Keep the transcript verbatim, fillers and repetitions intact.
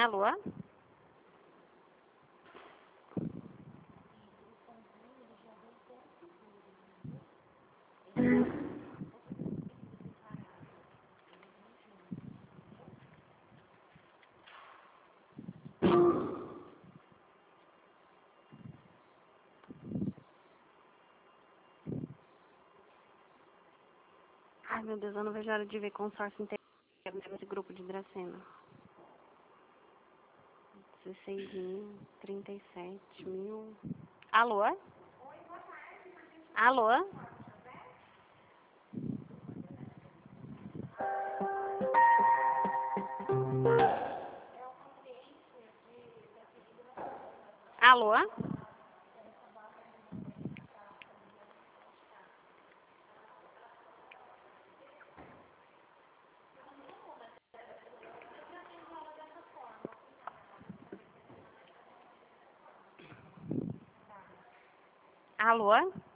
Alô? Ai, meu Deus, eu não vejo a hora de ver consórcio inteiro nesse grupo de Dracena. dezesseis mil, trinta e sete mil. Alô? Alô? Alô? Alô?